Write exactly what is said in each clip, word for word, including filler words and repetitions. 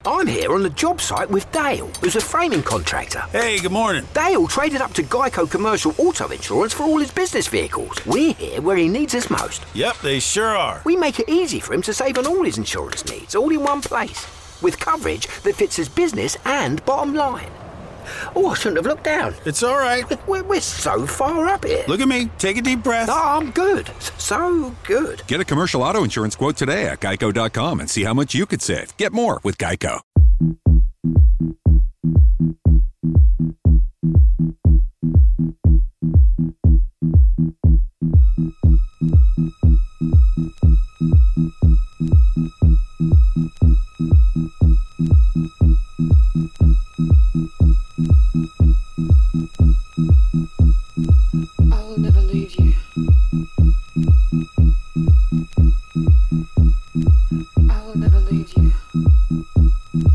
I'm here on the job site with Dale, who's a framing contractor. Hey, good morning. Dale traded up to Geico Commercial Auto Insurance for all his business vehicles. We're here where he needs us most. Yep, they sure are. We make it easy for him to save on all his insurance needs, all in one place, with coverage that fits his business and bottom line. Oh, I shouldn't have looked down. It's all right. We're, we're so far up here. Look at me. Take a deep breath. Oh, I'm good. So good. Get a commercial auto insurance quote today at geico dot com and see how much you could save. Get more with Geico. I will never leave you. I will never leave you.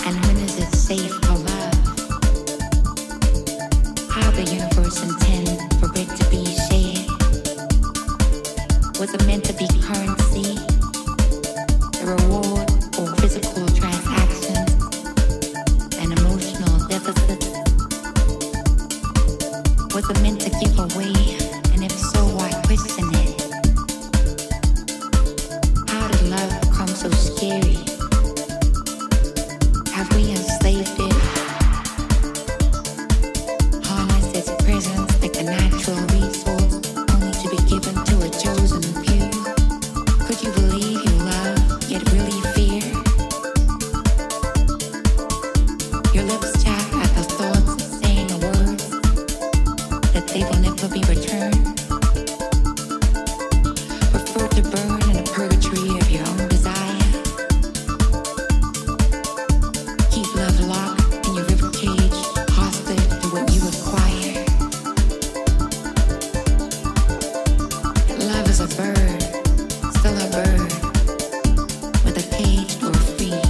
And when is it safe for love? How the universe intend for it to be shared? Was it meant to be currency? The reward or physical transactions and emotional deficits? Was it meant to give away? And if so, why question it? How did love become so scary? Have we enslaved it? Harness its presence like a natural resource, only to be given to a chosen few? Could you believe you love, yet really fear? Your lips chat at the thoughts of saying the words that they will never be returned. Prefer to burn in the purgatory of your own desire. Keep love locked in your river cage, hostage to what you acquire. Love is a bird, still a bird, with a cage or free.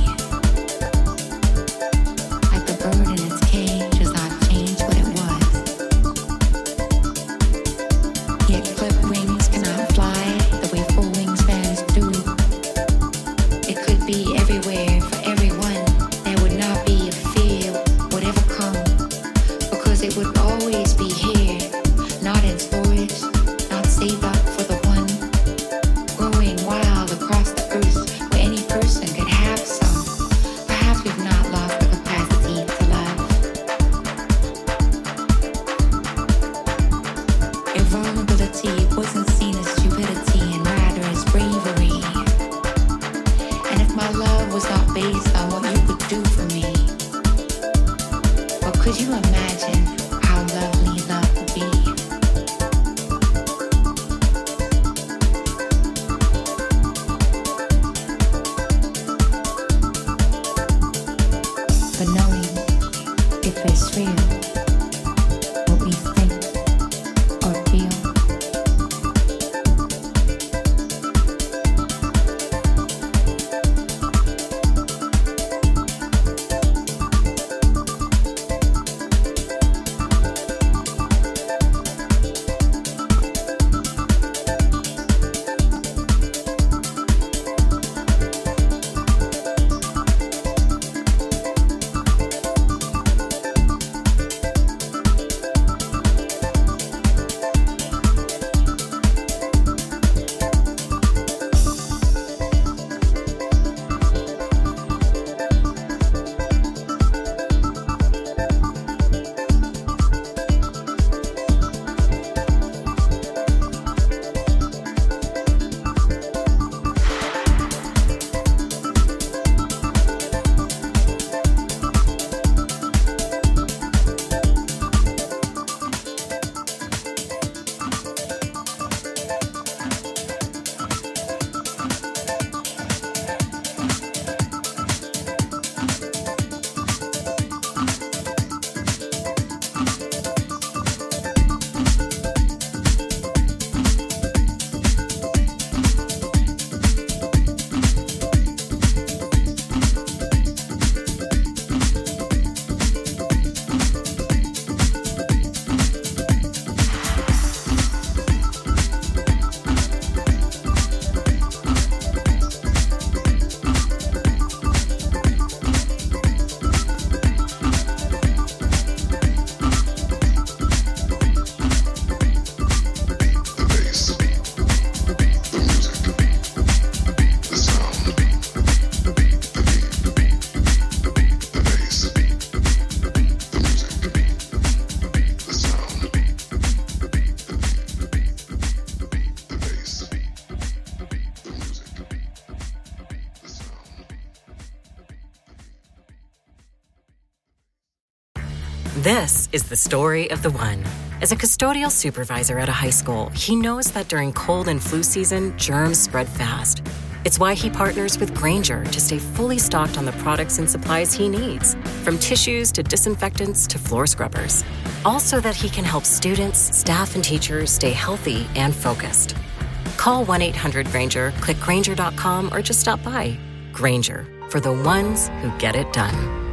Like the bird in its cage does not change what it was. Yet clipped wings cannot fly the way full wingspans do. It could be everywhere for everyone. There would not be a fear would ever come, because it would always be here, not in storage, not saved up for the one, growing wild across the earth where any person could have some. Perhaps we've not lost the capacity to love. Invulnerability wasn't seen as stupidity and rather as bravery. And if my love was not based on what you could do for me, but could you imagine how lovely love would be? But knowing if it's real, what we think or feel. This is the story of the one. As a custodial supervisor at a high school, he knows that during cold and flu season, germs spread fast. It's why he partners with Grainger to stay fully stocked on the products and supplies he needs, from tissues to disinfectants to floor scrubbers. All so that he can help students, staff, and teachers stay healthy and focused. Call one eight hundred Grainger, click Grainger dot com, or just stop by. Grainger, for the ones who get it done.